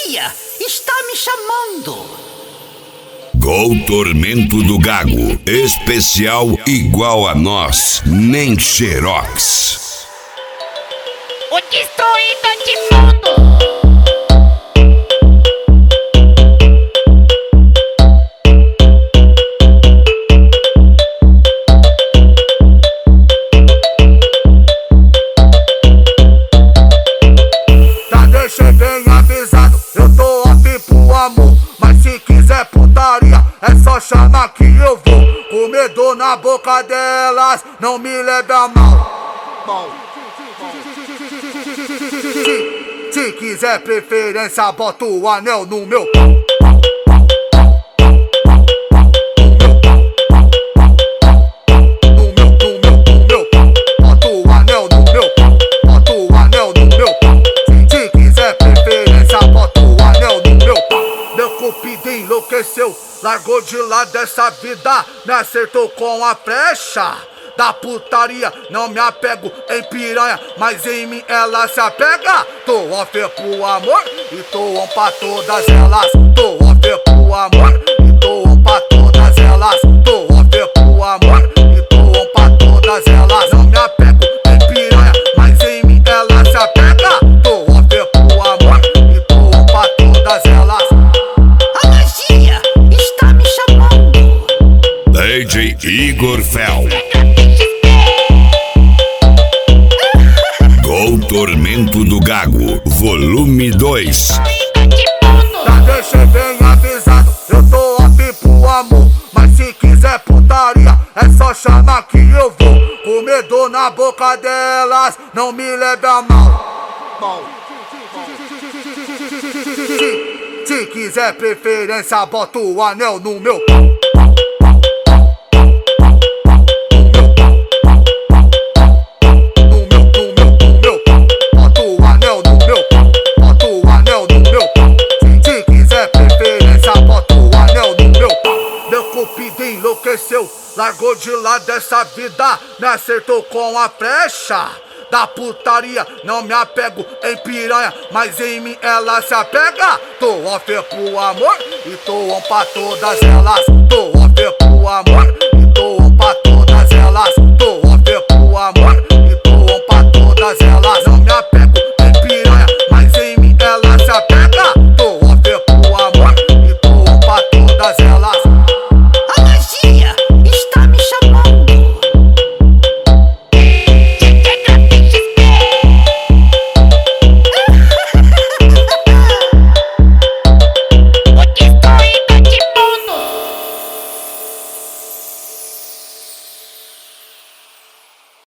magia está me chamando. Gol Tormento do Gago, especial igual a nós, nem Xerox. O destruído de mundo. Já deixei bem avisado, eu tô off pro amor. Mas se quiser putaria, é só chamar que eu vou. Com medo na boca delas, não me leve a mal. Se quiser preferência, bota o anel no meu pau. Bota o anel no meu pau. Bota o anel no meu pau. Se quiser preferência, bota o anel no meu pau. Meu cupido enlouqueceu, largou de lado dessa vida, me acertou com a flecha da putaria. Não me apego em piranha, mas em mim ela se apega. Tô off pro amor e tô on pra todas elas. Tô off pro amor e tô on pra todas elas. Tô off pro amor e tô on pra todas elas. Não me apego em piranha, mas em mim ela se apega. Tô off pro amor e tô on pra todas elas. A magia está me chamando. DJ Igor Fel. Gol Tormento do Gago, volume 2. Já deixei bem avisado, eu tô off pro amor. Mas se quiser putaria, é só chamar que eu vou. Com medo na boca delas, não me leve a mal. Se quiser preferência, bota o anel no meu pau. Enlouqueceu, largou de lado dessa vida, me acertou com a flecha da putaria. Não me apego em piranha, mas em mim ela se apega. Tô off pro amor e tô on pra todas elas. Tô off pro amor